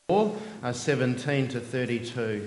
17 to 32.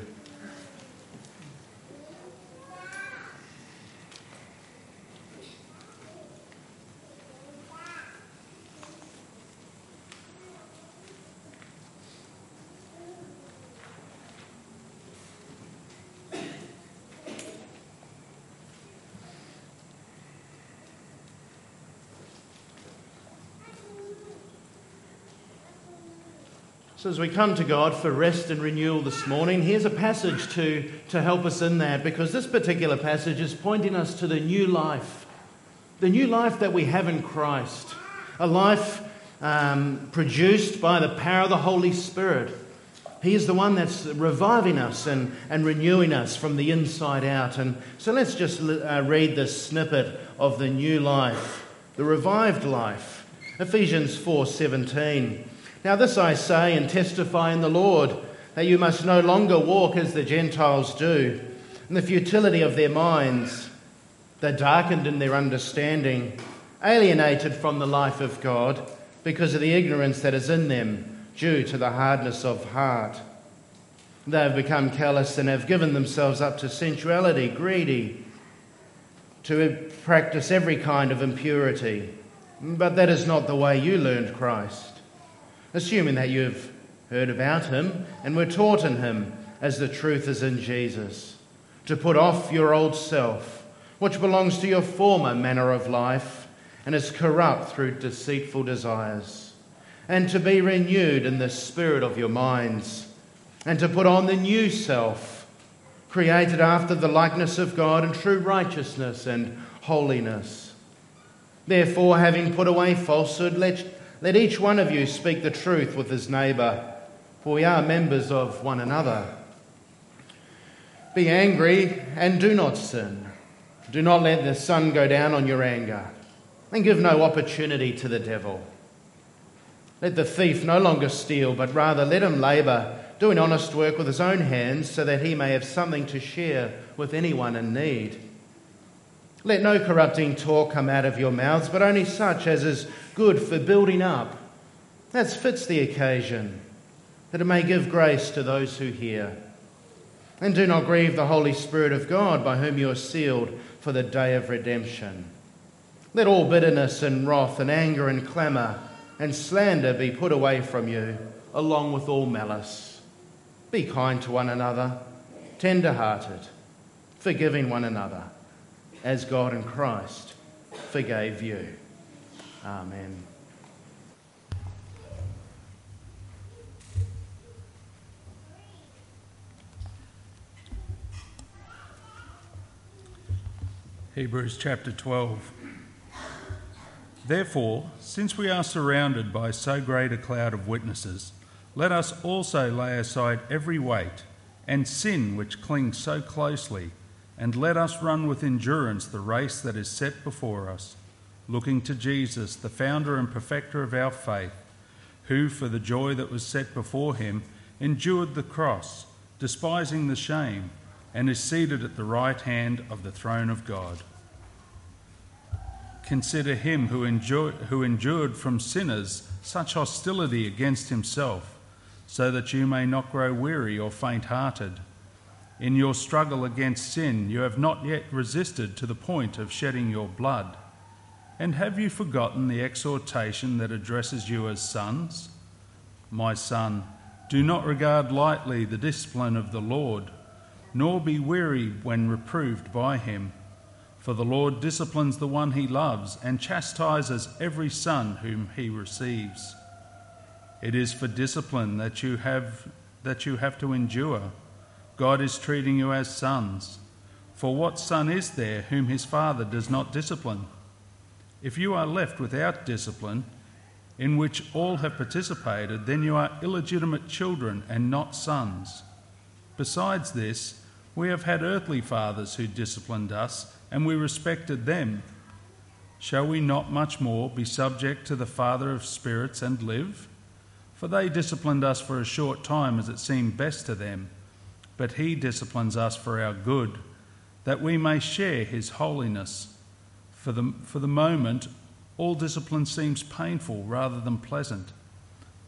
So as we come to God for rest and renewal this morning, here's a passage to help us in that, because this particular passage is pointing us to the new life that we have in Christ, a life produced by the power of the Holy Spirit. He is the one that's reviving us and renewing us from the inside out. And so let's just read this snippet of the new life, the revived life. Ephesians 4:17. Now this I say and testify in the Lord, that you must no longer walk as the Gentiles do, in the futility of their minds. They're darkened in their understanding, alienated from the life of God, because of the ignorance that is in them, due to the hardness of heart. They have become callous and have given themselves up to sensuality, greedy, to practice every kind of impurity. But that is not the way you learned Christ, assuming that you've heard about him and were taught in him, as the truth is in Jesus, to put off your old self, which belongs to your former manner of life and is corrupt through deceitful desires, and to be renewed in the spirit of your minds, and to put on the new self, created after the likeness of God in true righteousness and holiness. Therefore, having put away falsehood, let each one of you speak the truth with his neighbour, for we are members of one another. Be angry and do not sin. Do not let the sun go down on your anger, and give no opportunity to the devil. Let the thief no longer steal, but rather let him labour, doing honest work with his own hands, so that he may have something to share with anyone in need. Let no corrupting talk come out of your mouths, but only such as is good for building up, as fits the occasion, that it may give grace to those who hear. And do not grieve the Holy Spirit of God, by whom you are sealed for the day of redemption. Let all bitterness and wrath and anger and clamour and slander be put away from you, along with all malice. Be kind to one another, tender-hearted, forgiving one another, as God in Christ forgave you. Amen. Hebrews chapter 12. Therefore, since we are surrounded by so great a cloud of witnesses, let us also lay aside every weight and sin which clings so closely, and let us run with endurance the race that is set before us, looking to Jesus, the founder and perfecter of our faith, who, for the joy that was set before him, endured the cross, despising the shame, and is seated at the right hand of the throne of God. Consider him who endured from sinners such hostility against himself, so that you may not grow weary or faint-hearted. In your struggle against sin, you have not yet resisted to the point of shedding your blood. And have you forgotten the exhortation that addresses you as sons? My son, do not regard lightly the discipline of the Lord, nor be weary when reproved by him. For the Lord disciplines the one he loves and chastises every son whom he receives. It is for discipline that you have to endure. God is treating you as sons. For what son is there whom his father does not discipline? If you are left without discipline, in which all have participated, then you are illegitimate children and not sons. Besides this, we have had earthly fathers who disciplined us, and we respected them. Shall we not much more be subject to the Father of spirits and live? For they disciplined us for a short time as it seemed best to them, but he disciplines us for our good, that we may share his holiness. For the moment, all discipline seems painful rather than pleasant,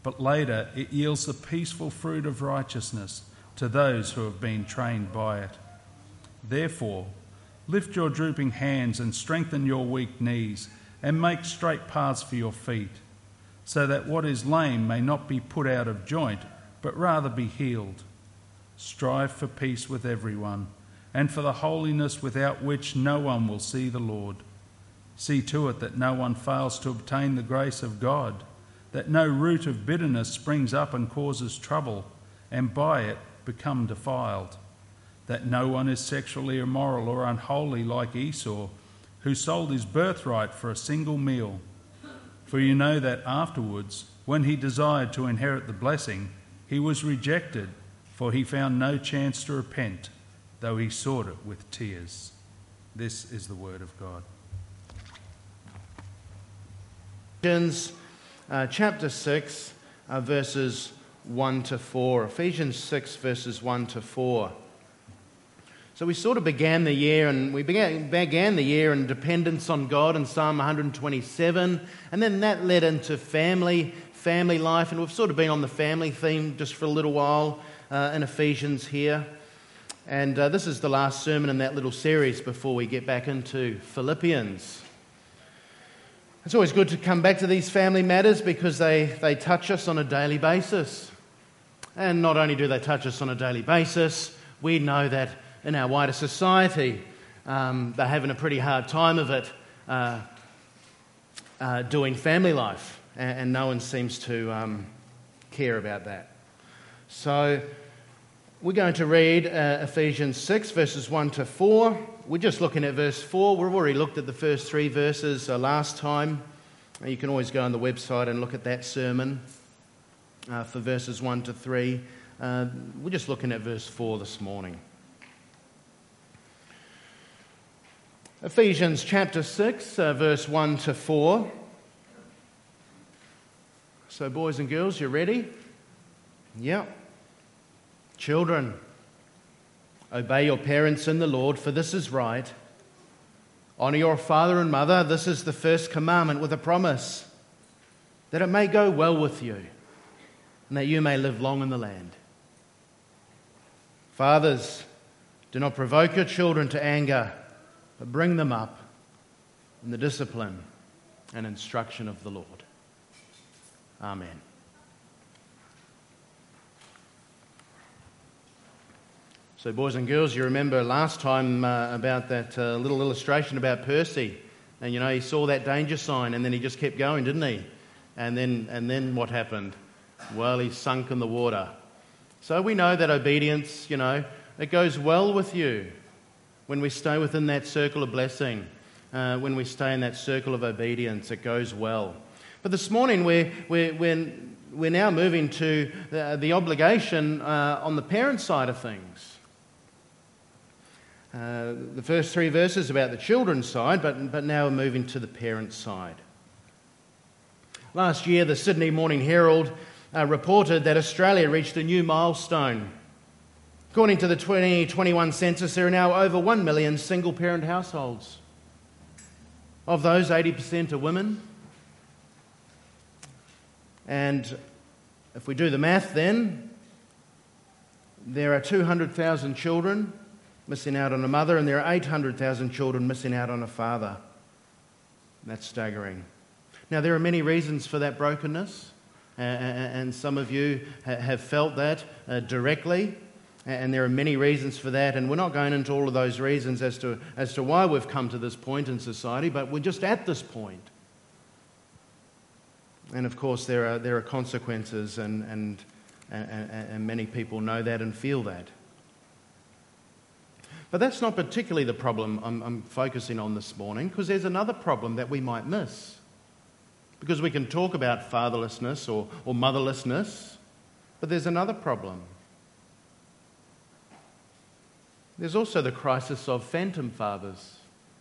but later it yields the peaceful fruit of righteousness to those who have been trained by it. Therefore, lift your drooping hands and strengthen your weak knees, and make straight paths for your feet, so that what is lame may not be put out of joint, but rather be healed. Strive for peace with everyone, and for the holiness without which no one will see the Lord. See to it that no one fails to obtain the grace of God, that no root of bitterness springs up and causes trouble, and by it become defiled, that no one is sexually immoral or unholy like Esau, who sold his birthright for a single meal. For you know that afterwards, when he desired to inherit the blessing, he was rejected, for he found no chance to repent, though he sought it with tears. This is the word of God. Ephesians chapter 6, verses 1 to 4. Ephesians 6, verses 1 to 4. So we sort of began the year, and we began the year in dependence on God in Psalm 127, and then that led into family life, and we've sort of been on the family theme just for a little while in Ephesians here. And this is the last sermon in that little series before we get back into Philippians. It's always good to come back to these family matters because they touch us on a daily basis. And not only do they touch us on a daily basis, we know that in our wider society, they're having a pretty hard time of it doing family life, and no one seems to care about that. So we're going to read Ephesians 6, verses 1 to 4. We're just looking at verse 4. We've already looked at the first three verses last time. You can always go on the website and look at that sermon for verses 1 to 3. We're just looking at verse 4 this morning. Ephesians chapter 6, verse 1 to 4. So boys and girls, you ready? Yep. Children, obey your parents in the Lord, for this is right. Honour your father and mother. This is the first commandment with a promise, that it may go well with you, and that you may live long in the land. Fathers, do not provoke your children to anger, but bring them up in the discipline and instruction of the Lord. Amen. So boys and girls, you remember last time about that little illustration about Percy. And you know, he saw that danger sign and then he just kept going, didn't he? And then what happened? Well, he sunk in the water. So we know that obedience, you know, it goes well with you when we stay within that circle of blessing. When we stay in that circle of obedience, it goes well. But this morning we're now moving to the obligation on the parent side of things. The first three verses about the children's side, but now we're moving to the parent side. Last year, the Sydney Morning Herald reported that Australia reached a new milestone. According to the 2021 census, there are now over 1 million single-parent households. Of those, 80% are women. And if we do the math then, there are 200,000 children missing out on a mother, and there are 800,000 children missing out on a father. That's staggering. Now, there are many reasons for that brokenness, and some of you have felt that directly, and there are many reasons for that, and we're not going into all of those reasons as to why we've come to this point in society, but we're just at this point. And of course, there are consequences, and many people know that and feel that. But that's not particularly the problem I'm focusing on this morning, because there's another problem that we might miss. Because we can talk about fatherlessness or motherlessness, but there's another problem. There's also the crisis of phantom fathers.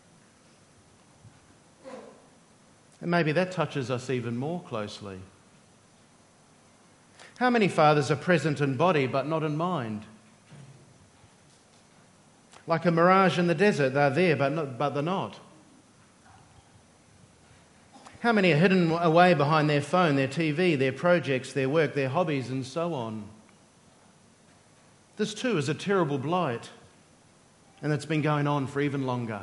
And maybe that touches us even more closely. How many fathers are present in body but not in mind? Like a mirage in the desert, they're there but they're not. How many are hidden away behind their phone, their TV, their projects, their work, their hobbies, and so on? This too is a terrible blight, and it's been going on for even longer.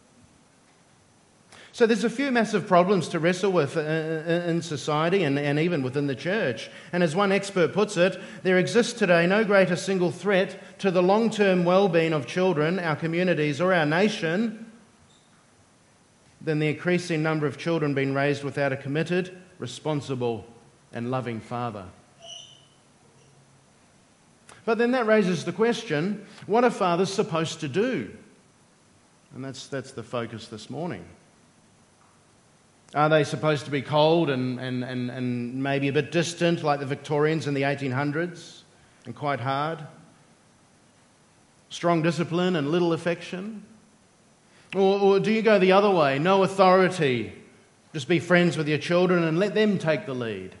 So there's a few massive problems to wrestle with in society and even within the church. And as one expert puts it, there exists today no greater single threat to the long-term well-being of children, our communities, or our nation than the increasing number of children being raised without a committed, responsible, and loving father. But then that raises the question, what are fathers supposed to do? And that's the focus this morning. Are they supposed to be cold and maybe a bit distant like the Victorians in the 1800s and quite hard? Strong discipline and little affection? Or do you go the other way? No authority, just be friends with your children and let them take the lead?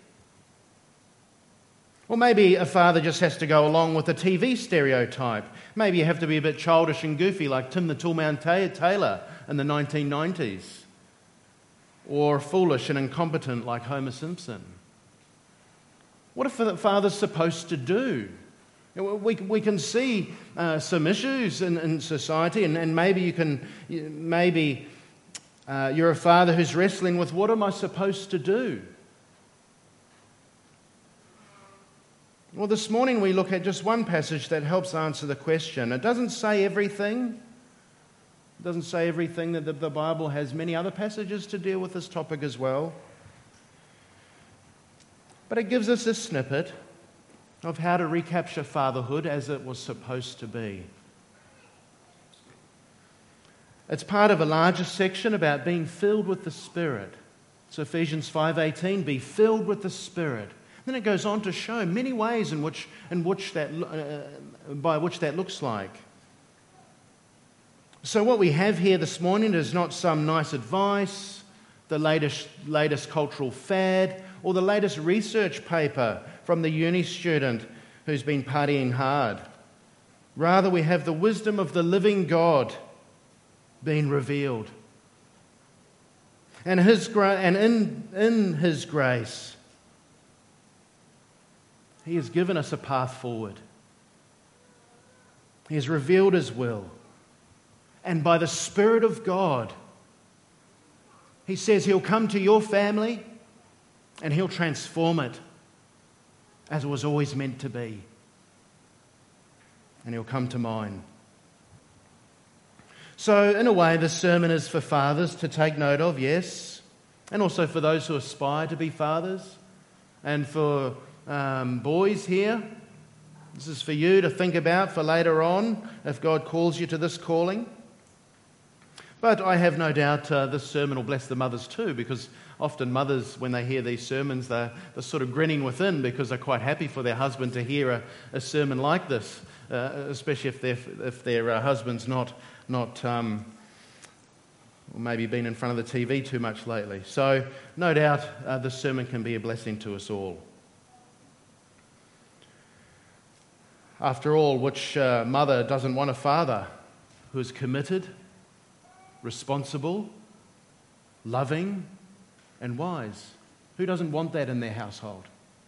Or maybe a father just has to go along with a TV stereotype. Maybe you have to be a bit childish and goofy like Tim the Toolman Taylor in the 1990s. Or foolish and incompetent like Homer Simpson. What are fathers supposed to do? We can see some issues in society, and maybe you're a father who's wrestling with, what am I supposed to do? Well, this morning we look at just one passage that helps answer the question. It doesn't say everything. It doesn't say everything. That the Bible has many other passages to deal with this topic as well. But it gives us a snippet of how to recapture fatherhood as it was supposed to be. It's part of a larger section about being filled with the Spirit. So Ephesians 5:18, be filled with the Spirit. Then it goes on to show many ways by which that looks like. So what we have here this morning is not some nice advice, the latest cultural fad, or the latest research paper from the uni student who's been partying hard. Rather, we have the wisdom of the living God being revealed. And in His grace, He has given us a path forward. He has revealed His will. And by the Spirit of God, He says He'll come to your family and He'll transform it as it was always meant to be. And He'll come to mine. So, in a way, this sermon is for fathers to take note of, yes, and also for those who aspire to be fathers, and for boys here. This is for you to think about for later on if God calls you to this calling. But I have no doubt this sermon will bless the mothers too, because often mothers, when they hear these sermons, they're sort of grinning within because they're quite happy for their husband to hear a sermon like this, especially if their husband's not or maybe been in front of the TV too much lately. So no doubt this sermon can be a blessing to us all. After all, which mother doesn't want a father who is committed, responsible, loving, and wise? Who doesn't want that in their household?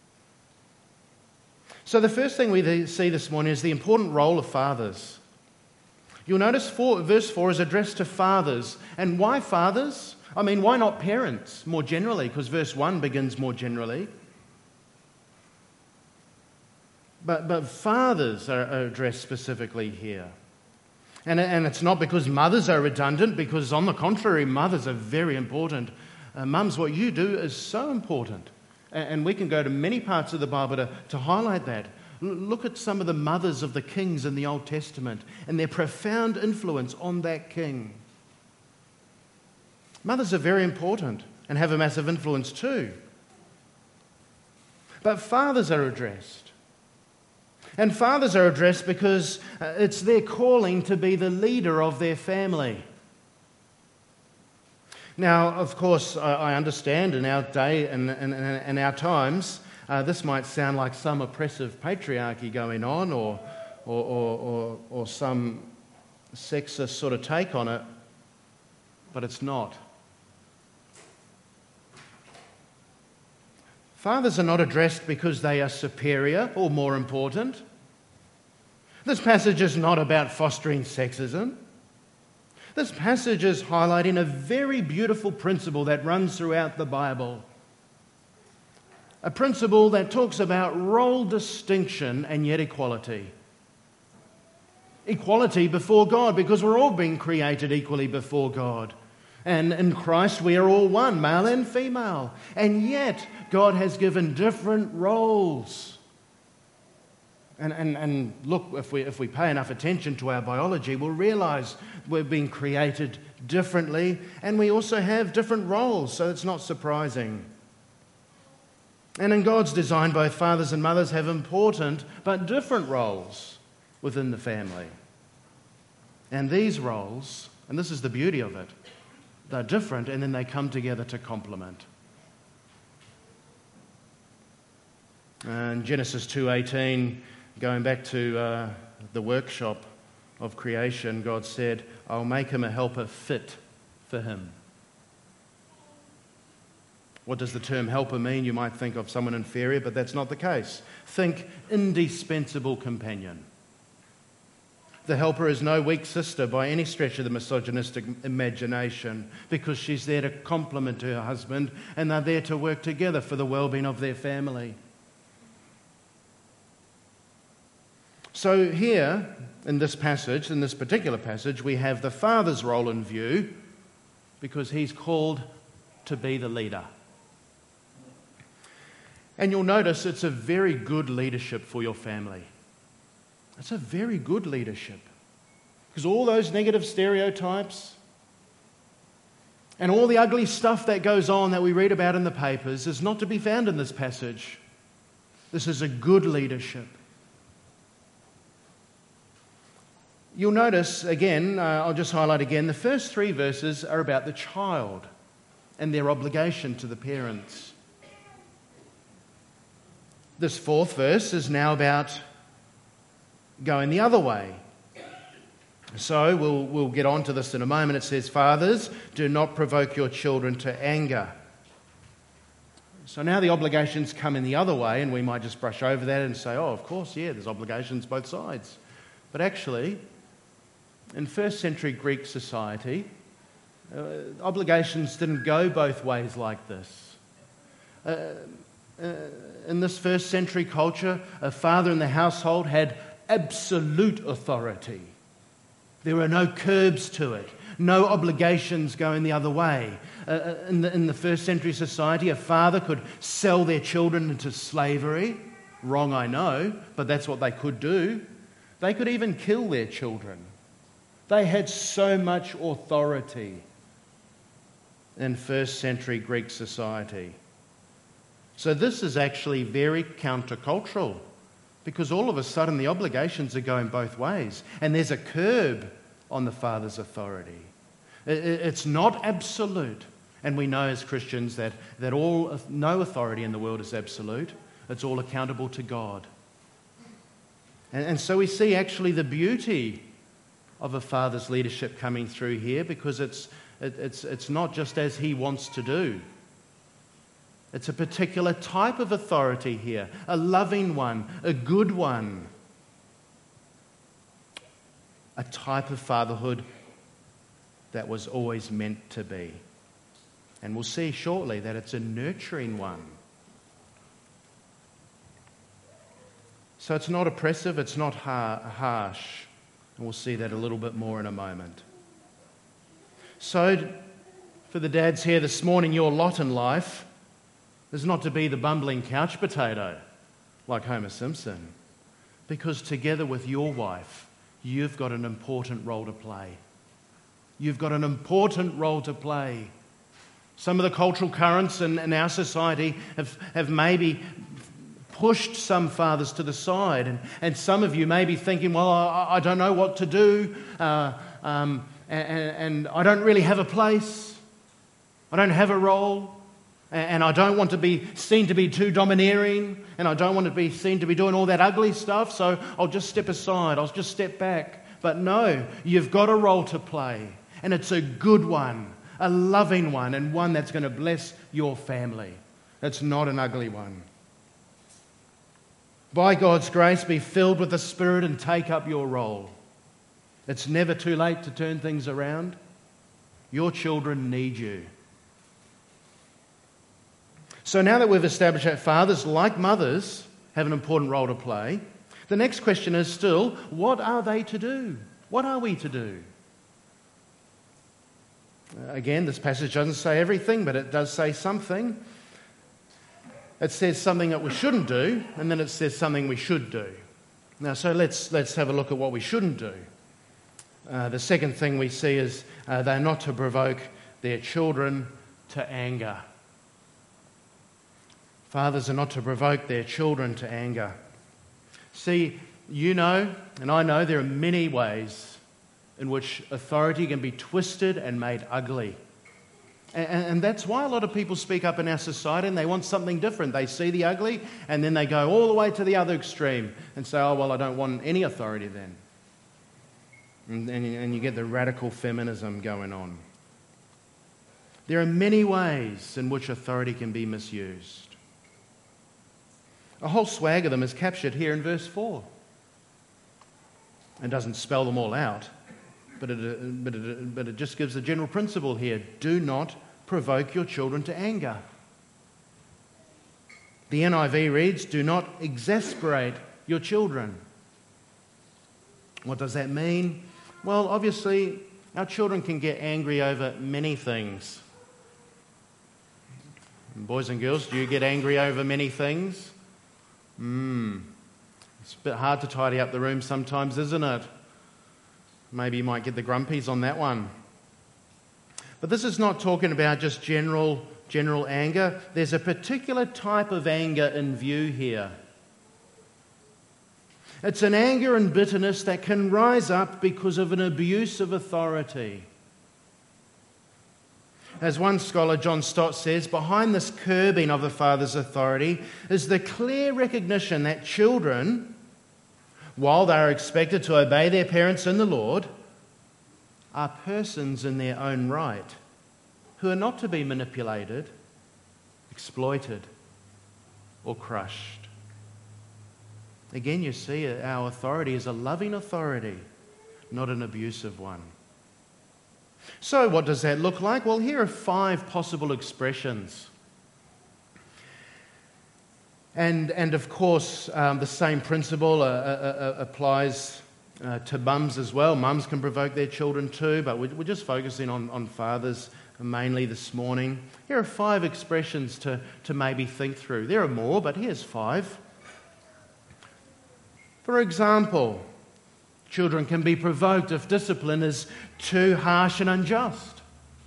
So the first thing we see this morning is the important role of fathers. You'll notice verse 4 is addressed to fathers. And why fathers? I mean, why not parents more generally? Because verse 1 begins more generally. But fathers are addressed specifically here. And it's not because mothers are redundant, because on the contrary, mothers are very important. Mums, what you do is so important. And we can go to many parts of the Bible to highlight that. Look at some of the mothers of the kings in the Old Testament and their profound influence on that king. Mothers are very important and have a massive influence too. But fathers are addressed. And fathers are addressed because it's their calling to be the leader of their family. Now, of course, I understand in our day and in our times, this might sound like some oppressive patriarchy going on or some sexist sort of take on it, but it's not. Fathers are not addressed because they are superior or more important. This passage is not about fostering sexism. This passage is highlighting a very beautiful principle that runs throughout the Bible. A principle that talks about role distinction and yet equality. Equality before God, because we're all being created equally before God. And in Christ we are all one, male and female. And yet God has given different roles. And look, if we pay enough attention to our biology, we'll realise we're being created differently, and we also have different roles, so it's not surprising. And in God's design, both fathers and mothers have important but different roles within the family. And these roles, and this is the beauty of it, they're different and then they come together to complement. And Genesis 2:18, going back to the workshop of creation, God said, I'll make him a helper fit for him. What does the term helper mean? You might think of someone inferior, but that's not the case. Think indispensable companion. The helper is no weak sister by any stretch of the misogynistic imagination, because she's there to complement her husband and they're there to work together for the well-being of their family. So here, in this passage, in this particular passage, we have the father's role in view because he's called to be the leader. And you'll notice it's a very good leadership for your family. It's a very good leadership. Because all those negative stereotypes and all the ugly stuff that goes on that we read about in the papers is not to be found in this passage. This is a good leadership. You'll notice, again, I'll just highlight again, the first 3 verses are about the child and their obligation to the parents. This 4th verse is now about going the other way. So we'll get on to this in a moment. It says, fathers, do not provoke your children to anger. So now the obligations come in the other way, and we might just brush over that and say, oh, of course, yeah, there's obligations both sides. But actually, in first century Greek society, obligations didn't go both ways like this. In this first century culture, a father in the household had absolute authority. There were no curbs to it, no obligations going the other way. In the first century society, a father could sell their children into slavery. Wrong, I know, but that's what they could do. They could even kill their children. They had so much authority in first century Greek society. So this is actually very countercultural, because all of a sudden the obligations are going both ways and there's a curb on the father's authority. It's not absolute, and we know as Christians that no authority in the world is absolute. It's all accountable to God. And so we see actually the beauty of a father's leadership coming through here, because it's not just as he wants to do. It's a particular type of authority here, a loving one, a good one, a type of fatherhood that was always meant to be. And we'll see shortly that it's a nurturing one. So it's not oppressive, it's not harsh. And we'll see that a little bit more in a moment. So, for the dads here this morning, your lot in life is not to be the bumbling couch potato like Homer Simpson, because together with your wife, you've got an important role to play. You've got an important role to play. Some of the cultural currents in our society have maybe pushed some fathers to the side, and some of you may be thinking, well, I don't know what to do, and I don't really have a place, I don't have a role, and I don't want to be seen to be too domineering, and I don't want to be seen to be doing all that ugly stuff, so I'll just step aside, I'll just step back. But no, you've got a role to play, and it's a good one, a loving one, and one that's going to bless your family. It's not an ugly one. By God's grace, be filled with the Spirit and take up your role. It's never too late to turn things around. Your children need you. So now that we've established that fathers, like mothers, have an important role to play, the next question is still, what are they to do? What are we to do? Again, this passage doesn't say everything, but it does say something. It says something that we shouldn't do, and then it says something we should do. Now, so let's have a look at what we shouldn't do. The second thing we see is they're not to provoke their children to anger. Fathers are not to provoke their children to anger. See, you know, and I know, there are many ways in which authority can be twisted and made ugly. And that's why a lot of people speak up in our society and they want something different. They see the ugly and then they go all the way to the other extreme and say, oh, well, I don't want any authority then. And you get the radical feminism going on. There are many ways in which authority can be misused. A whole swag of them is captured here in verse 4. It doesn't spell them all out, but it just gives a general principle here. Do not provoke your children to anger. The NIV reads, do not exasperate your children. What does that mean? Well, obviously, our children can get angry over many things. Boys and girls, do you get angry over many things? It's a bit hard to tidy up the room sometimes, isn't it? Maybe you might get the grumpies on that one. But this is not talking about just general anger. There's a particular type of anger in view here. It's an anger and bitterness that can rise up because of an abuse of authority. As one scholar, John Stott, says, behind this curbing of the father's authority is the clear recognition that children, while they are expected to obey their parents in the Lord, are persons in their own right who are not to be manipulated, exploited, or crushed. Again, you see, our authority is a loving authority, not an abusive one. So what does that look like? Well, here are 5 possible expressions. And of course, the same principle applies to mums as well. Mums can provoke their children too, but we're just focusing on fathers mainly this morning. Here are 5 expressions to maybe think through. There are more, but here's 5. For example, children can be provoked if discipline is too harsh and unjust.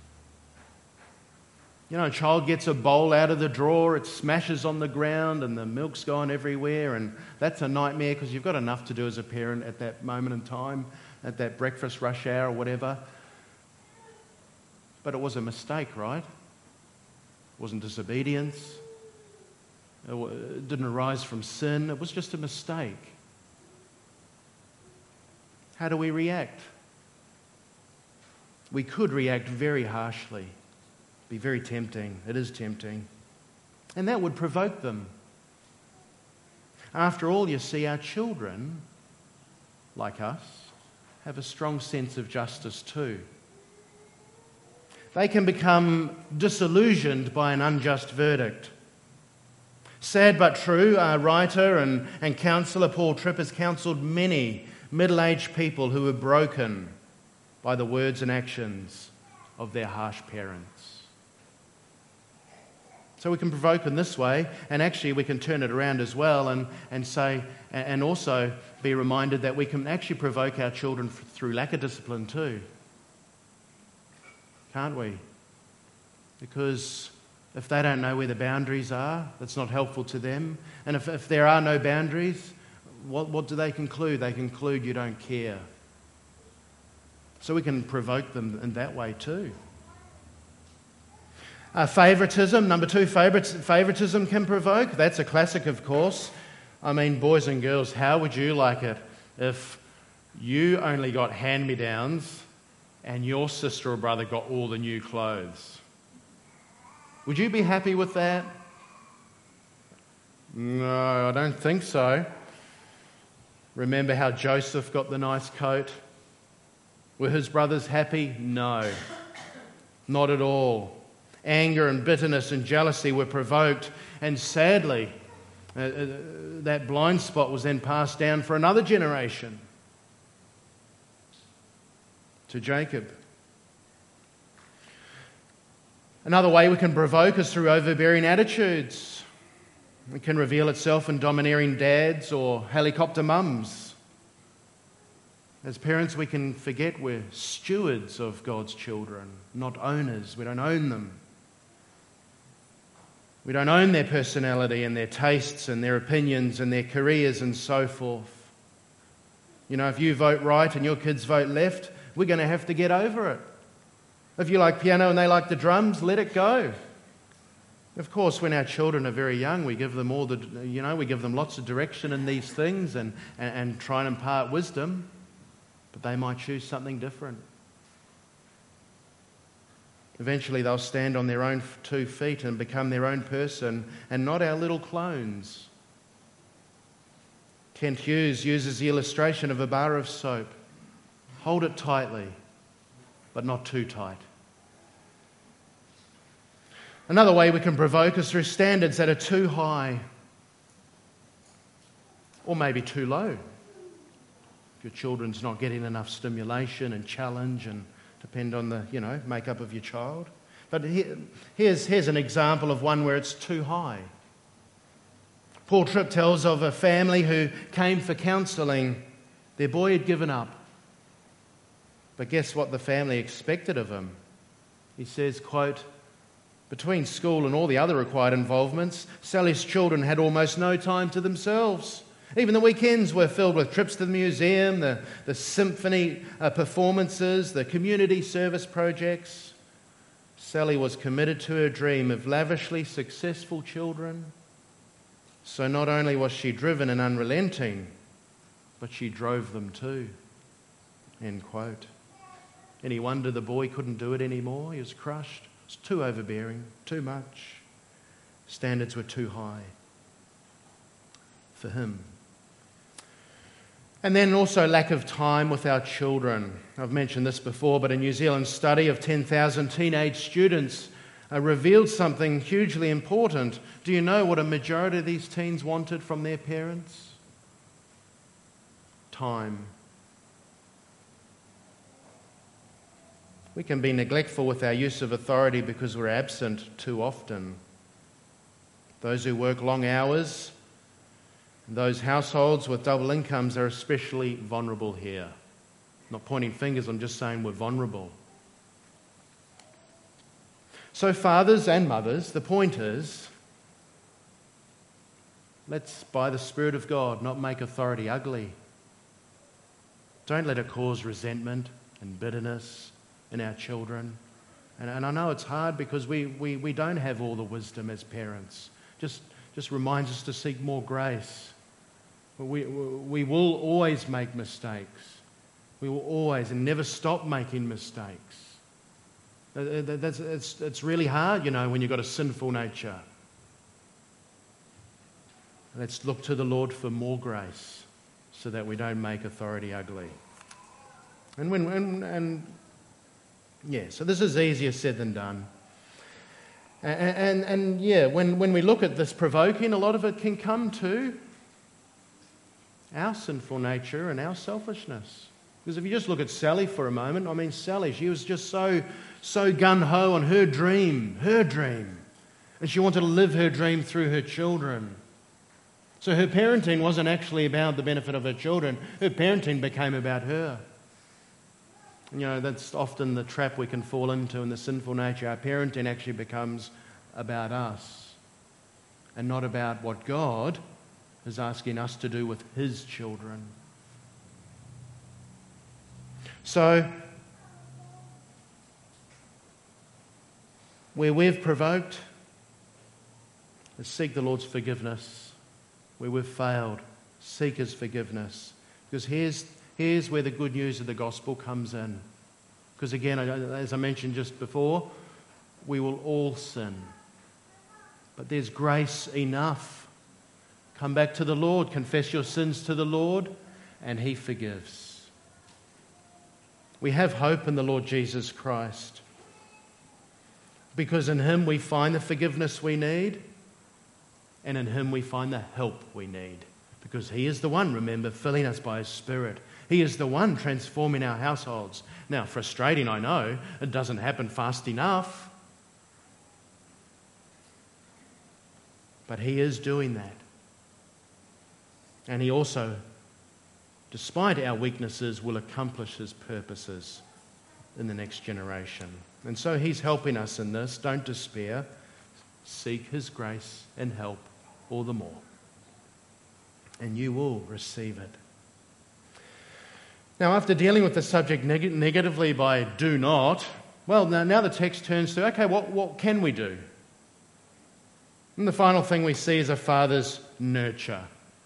You know, a child gets a bowl out of the drawer, it smashes on the ground and the milk's gone everywhere, and that's a nightmare because you've got enough to do as a parent at that moment in time, at that breakfast rush hour or whatever. But it was a mistake, right? It wasn't disobedience. It didn't arise from sin. It was just a mistake. How do we react? We could react very harshly. Be very tempting. It is tempting. And that would provoke them. After all, you see, our children, like us, have a strong sense of justice too. They can become disillusioned by an unjust verdict. Sad but true, our writer and counsellor Paul Tripp has counselled many middle-aged people who were broken by the words and actions of their harsh parents. So we can provoke in this way, and actually we can turn it around as well and say, and also be reminded that we can actually provoke our children through lack of discipline too. Can't we? Because if they don't know where the boundaries are, that's not helpful to them. And if there are no boundaries, what do they conclude? They conclude you don't care. So we can provoke them in that way too. Favouritism, number 2, favouritism can provoke. That's a classic, of course. I mean, boys and girls, how would you like it if you only got hand-me-downs and your sister or brother got all the new clothes? Would you be happy with that? No, I don't think so. Remember how Joseph got the nice coat? Were his brothers happy? No, not at all. Anger and bitterness and jealousy were provoked, and sadly, that blind spot was then passed down for another generation to Jacob. Another way we can provoke is through overbearing attitudes. It can reveal itself in domineering dads or helicopter mums. As parents, we can forget we're stewards of God's children, not owners. We don't own them. We don't own their personality and their tastes and their opinions and their careers and so forth. You know, if you vote right and your kids vote left, we're going to have to get over it. If you like piano and they like the drums, let it go. Of course, when our children are very young, we give them we give them lots of direction in these things and try and impart wisdom, but they might choose something different. Eventually they'll stand on their own 2 feet and become their own person and not our little clones. Kent Hughes uses the illustration of a bar of soap. Hold it tightly, but not too tight. Another way we can provoke is through standards that are too high or maybe too low. If your children's not getting enough stimulation and challenge, and depend on the makeup of your child. But here's an example of one where it's too high. Paul Tripp tells of a family who came for counselling. Their boy had given up. But guess what the family expected of him? He says, quote, "Between school and all the other required involvements, Sally's children had almost no time to themselves. Even the weekends were filled with trips to the museum, the symphony performances, the community service projects. Sally was committed to her dream of lavishly successful children. So not only was she driven and unrelenting, but she drove them too." End quote. Any wonder the boy couldn't do it anymore? He was crushed. It was too overbearing, too much. Standards were too high for him. And then also lack of time with our children. I've mentioned this before, but a New Zealand study of 10,000 teenage students revealed something hugely important. Do you know what a majority of these teens wanted from their parents? Time. We can be neglectful with our use of authority because we're absent too often. Those who work long hours, those households with double incomes are especially vulnerable here. I'm not pointing fingers, I'm just saying we're vulnerable. So fathers and mothers, the point is, let's, by the Spirit of God, not make authority ugly. Don't let it cause resentment and bitterness in our children. And I know it's hard because we don't have all the wisdom as parents. Just reminds us to seek more grace. We will always make mistakes. We will always and never stop making mistakes. It's really hard, when you've got a sinful nature. Let's look to the Lord for more grace so that we don't make authority ugly. So this is easier said than done. When we look at this provoking, a lot of it can come to our sinful nature and our selfishness. Because if you just look at Sally for a moment, Sally, she was just so gung-ho on her dream. And she wanted to live her dream through her children. So her parenting wasn't actually about the benefit of her children. Her parenting became about her. That's often the trap we can fall into in the sinful nature. Our parenting actually becomes about us and not about what God is asking us to do with His children. So, where we've provoked, let's seek the Lord's forgiveness. Where we've failed, seek His forgiveness. Because here's where the good news of the gospel comes in. Because again, as I mentioned just before, we will all sin. But there's grace enough Come back to the Lord, confess your sins to the Lord, and He forgives. We have hope in the Lord Jesus Christ, because in Him we find the forgiveness we need, and in Him we find the help we need, because He is the one, remember, filling us by His Spirit. He is the one transforming our households. Now, frustrating, I know, it doesn't happen fast enough, but He is doing that. And He also, despite our weaknesses, will accomplish His purposes in the next generation. And so He's helping us in this. Don't despair. Seek His grace and help all the more. And you will receive it. Now, after dealing with the subject negatively by do not, well, now the text turns to, okay, what can we do? And the final thing we see is a father's nurture.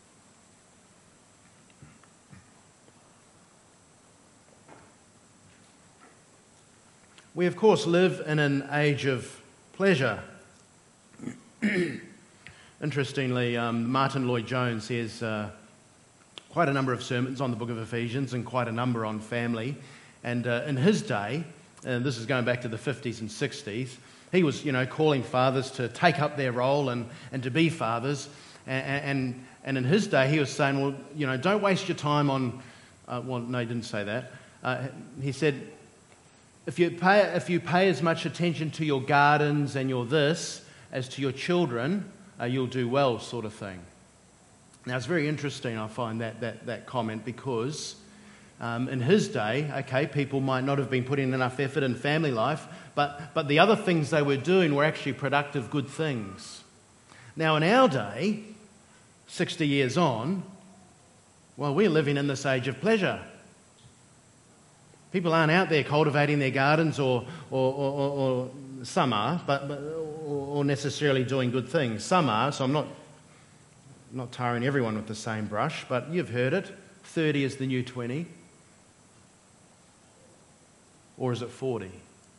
We, of course, live in an age of pleasure. Interestingly, Martin Lloyd-Jones has quite a number of sermons on the book of Ephesians and quite a number on family. And in his day, and this is going back to the 50s and 60s, he was, calling fathers to take up their role and to be fathers. And in his day, he was saying, well, don't waste your time on... well, no, he didn't say that. He said, if you pay as much attention to your gardens and your this as to your children, you'll do well, sort of thing. Now, it's very interesting, I find, that comment, because in his day, okay, people might not have been putting enough effort in family life, but the other things they were doing were actually productive, good things. Now, in our day, 60 years on, well, we're living in this age of pleasure. People aren't out there cultivating their gardens, or some are, or necessarily doing good things. Some are, so I'm not tarring everyone with the same brush, but you've heard it. 30 is the new 20. Or is it 40?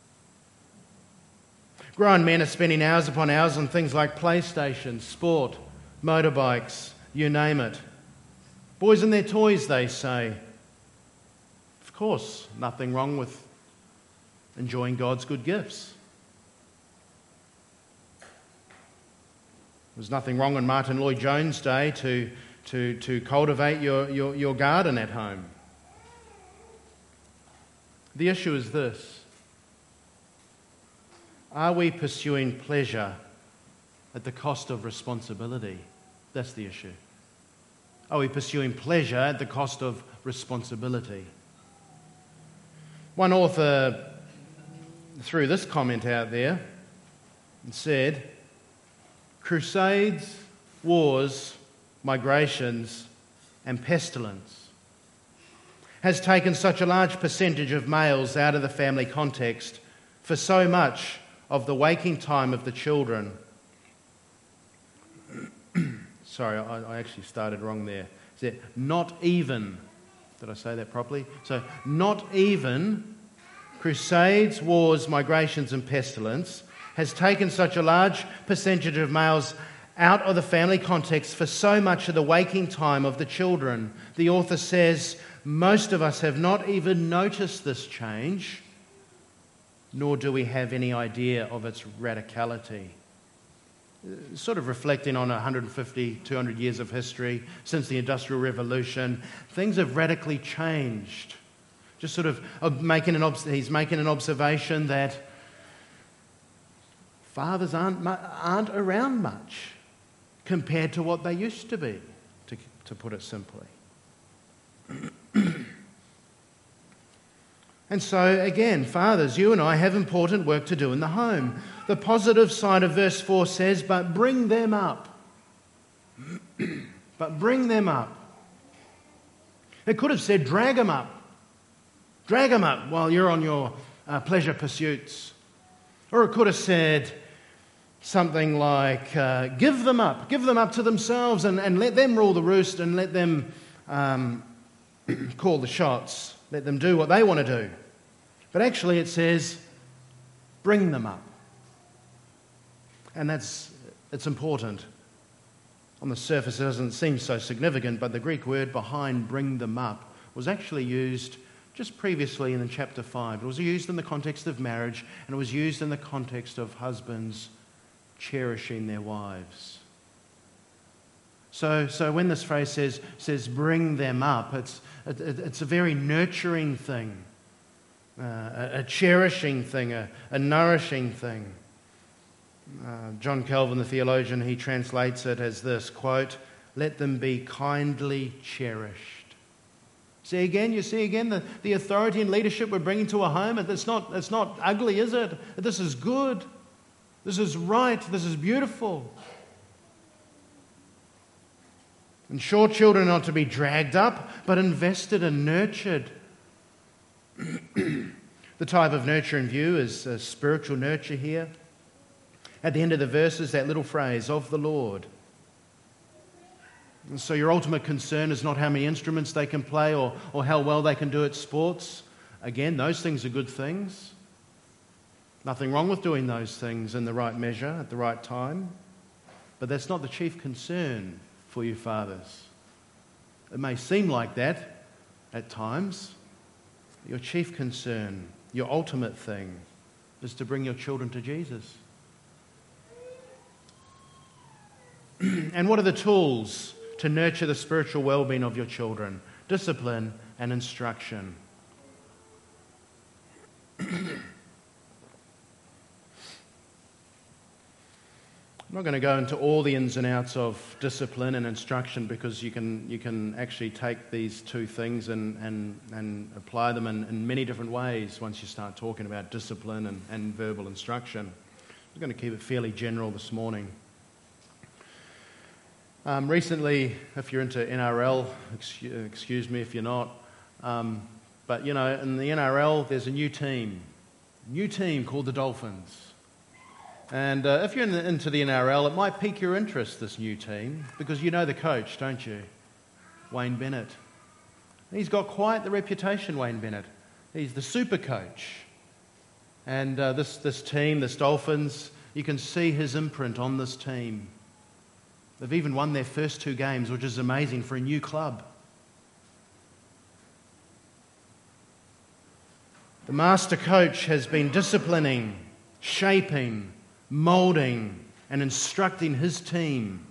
Grown men are spending hours upon hours on things like PlayStation, sport, motorbikes, you name it. Boys and their toys, they say. Of course, nothing wrong with enjoying God's good gifts. There's nothing wrong in Martin Lloyd-Jones' day to cultivate your garden at home. The issue is this: are we pursuing pleasure at the cost of responsibility? That's the issue. Are we pursuing pleasure at the cost of responsibility? One author threw this comment out there and said, crusades, wars, migrations, and pestilence has taken such a large percentage of males out of the family context for so much of the waking time of the children. Sorry, I actually started wrong there. Is it not even? Did I say that properly? So, not even crusades, wars, migrations, and pestilence has taken such a large percentage of males out of the family context for so much of the waking time of the children. The author says, most of us have not even noticed this change, nor do we have any idea of its radicality. Sort of reflecting on 150, 200 years of history since the Industrial Revolution, things have radically changed. Just sort of he's making an observation that fathers aren't around much compared to what they used to be, to put it simply. And so, again, fathers, you and I have important work to do in the home. The positive side of verse 4 says, but bring them up. But bring them up. It could have said, drag them up. Drag them up while you're on your pleasure pursuits. Or it could have said something like, give them up to themselves and let them rule the roost and let them call the shots. Let them do what they want to do. But actually it says, bring them up. And it's important. On the surface, it doesn't seem so significant, but the Greek word behind bring them up was actually used just previously in chapter 5. It was used in the context of marriage, and it was used in the context of husbands cherishing their wives. So when this phrase says bring them up, it's a very nurturing thing, a cherishing thing, a nourishing thing. John Calvin, the theologian, he translates it as this, quote, "Let them be kindly cherished." You see again the authority and leadership we're bringing to a home. It's not ugly, is it? This is good. This is right. This is beautiful. And sure, children are not to be dragged up, but invested and nurtured. The type of nurture in view is spiritual nurture here. At the end of the verse is that little phrase, "of the Lord." And so your ultimate concern is not how many instruments they can play or how well they can do at sports. Again, those things are good things. Nothing wrong with doing those things in the right measure at the right time. But that's not the chief concern for you fathers. It may seem like that at times. Your chief concern, your ultimate thing, is to bring your children to Jesus. And what are the tools to nurture the spiritual well-being of your children? Discipline and instruction. I'm not going to go into all the ins and outs of discipline and instruction, because you can actually take these two things and apply them in many different ways once you start talking about discipline and verbal instruction. I'm going to keep it fairly general this morning. Recently, if you're into NRL, excuse me if you're not, but you know, in the NRL there's a new team called the Dolphins. And if you're into the NRL, it might pique your interest, this new team, because you know the coach, don't you? Wayne Bennett. He's got quite the reputation, Wayne Bennett. He's the super coach. And this team, this Dolphins, you can see his imprint on this team. They've even won their first 2 games, which is amazing for a new club. The master coach has been disciplining, shaping, moulding and instructing his team.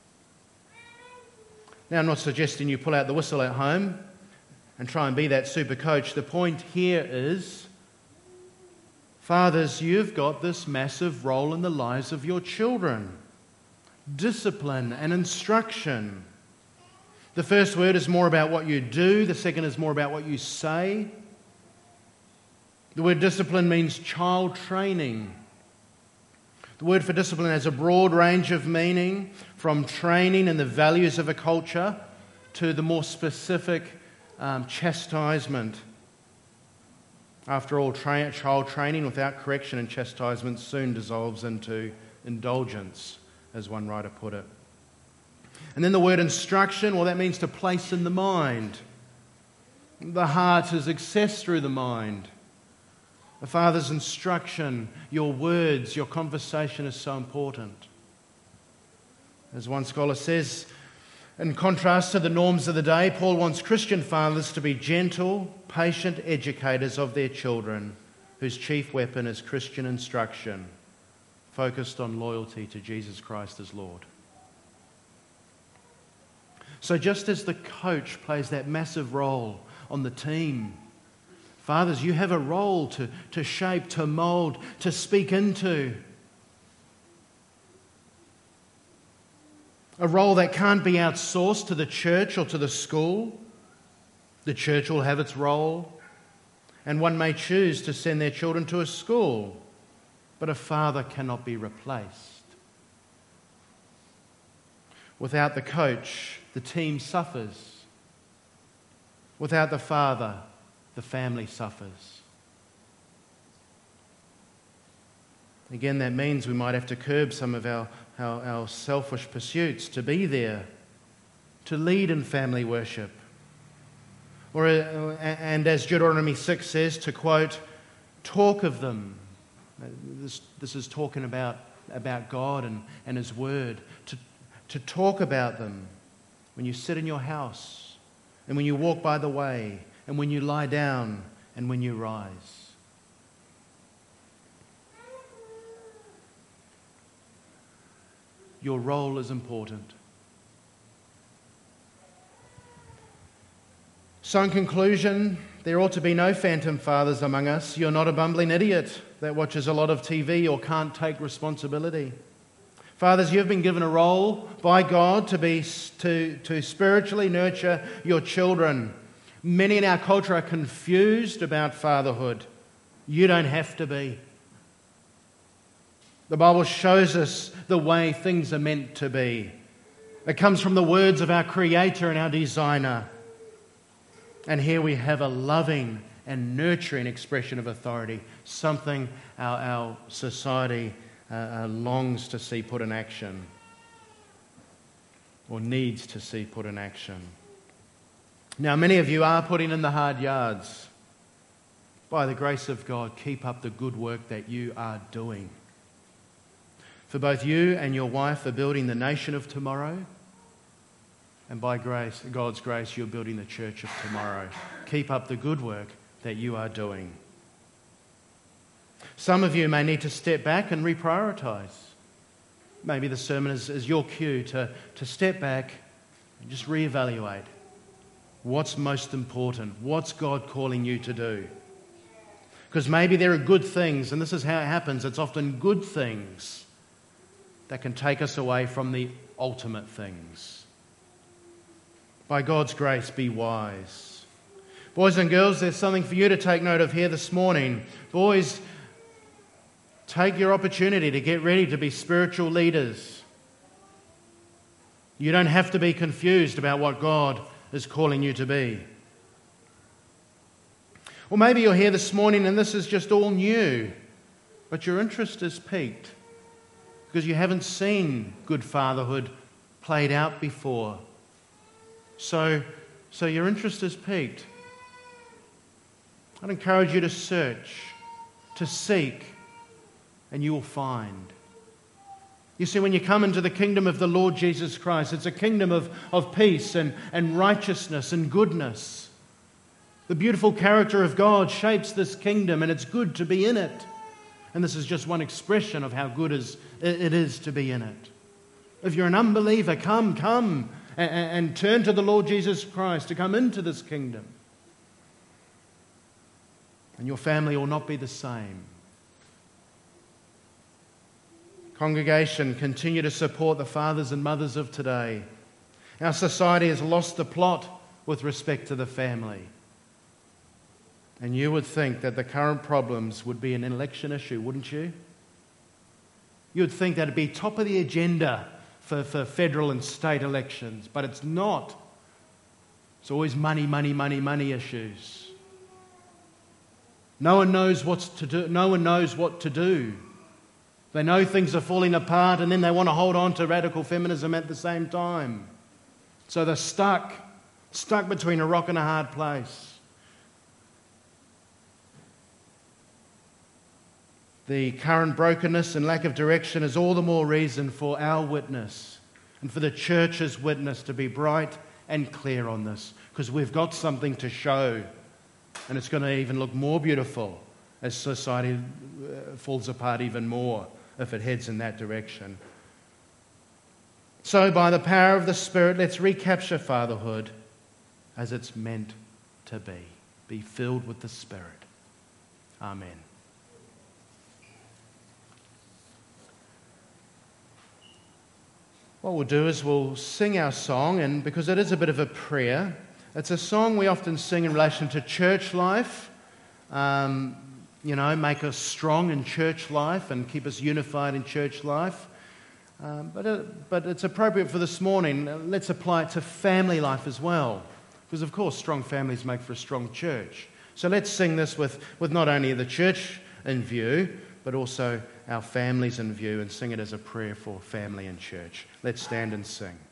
Now, I'm not suggesting you pull out the whistle at home and try and be that super coach. The point here is, fathers, you've got this massive role in the lives of your children. Discipline and instruction. The first word is more about what you do. The second is more about what you say. The word discipline means child training. The word for discipline has a broad range of meaning, from training in the values of a culture to the more specific chastisement. After all, child training without correction and chastisement soon dissolves into indulgence, as one writer put it. And then the word instruction, well, that means to place in the mind. The heart is accessed through the mind. The father's instruction, your words, your conversation is so important. As one scholar says, in contrast to the norms of the day, Paul wants Christian fathers to be gentle, patient educators of their children, whose chief weapon is Christian instruction, focused on loyalty to Jesus Christ as Lord. So just as the coach plays that massive role on the team, fathers, you have a role to shape, to mould, to speak into. A role that can't be outsourced to the church or to the school. The church will have its role, and one may choose to send their children to a school, but a father cannot be replaced. Without the coach, the team suffers. Without the father, the family suffers. Again, that means we might have to curb some of our selfish pursuits to be there, to lead in family worship. And as Deuteronomy 6 says, to quote, talk of them. This is talking about God and His Word. to talk about them when you sit in your house and when you walk by the way and when you lie down and when you rise. Your role is important. So in conclusion, there ought to be no phantom fathers among us. You're not a bumbling idiot that watches a lot of TV or can't take responsibility. Fathers, you've been given a role by God to spiritually nurture your children. Many in our culture are confused about fatherhood. You don't have to be. The Bible shows us the way things are meant to be. It comes from the words of our Creator and our Designer. And here we have a loving and nurturing expression of authority, something our society longs to see put in action, or needs to see put in action. Now, many of you are putting in the hard yards. By the grace of God, keep up the good work that you are doing. For both you and your wife are building the nation of tomorrow, and by grace, God's grace, you're building the church of tomorrow. Keep up the good work that you are doing. Some of you may need to step back and reprioritise. Maybe the sermon is your cue to step back and just reevaluate. What's most important? What's God calling you to do? Because maybe there are good things, and this is how it happens. It's often good things that can take us away from the ultimate things. By God's grace, be wise. Boys and girls, there's something for you to take note of here this morning. Boys, take your opportunity to get ready to be spiritual leaders. You don't have to be confused about what God is calling you to be. Or maybe you're here this morning and this is just all new, but your interest is piqued because you haven't seen good fatherhood played out before. So your interest is piqued. I'd encourage you to search, to seek, and you will find. You see, when you come into the kingdom of the Lord Jesus Christ, it's a kingdom of peace and righteousness and goodness. The beautiful character of God shapes this kingdom, and it's good to be in it. And this is just one expression of how good it is to be in it. If you're an unbeliever, come and turn to the Lord Jesus Christ to come into this kingdom. And your family will not be the same. Congregation, continue to support the fathers and mothers of today. Our society has lost the plot with respect to the family. And you would think that the current problems would be an election issue, wouldn't you? You would think that it'd be top of the agenda for federal and state elections, but it's not. It's always money issues. No one knows what to do. No one knows what to do. They know things are falling apart, and then they want to hold on to radical feminism at the same time. So they're stuck between a rock and a hard place. The current brokenness and lack of direction is all the more reason for our witness and for the church's witness to be bright and clear on this, because we've got something to show, and it's going to even look more beautiful as society falls apart even more if it heads in that direction. So by the power of the Spirit, let's recapture fatherhood as it's meant to be. Be filled with the Spirit. Amen. What we'll do is we'll sing our song, and because it is a bit of a prayer, it's a song we often sing in relation to church life. Make us strong in church life and keep us unified in church life. But it's appropriate for this morning. Let's apply it to family life as well, because of course strong families make for a strong church. So let's sing this with not only the church in view, but also our families in view, and sing it as a prayer for family and church. Let's stand and sing.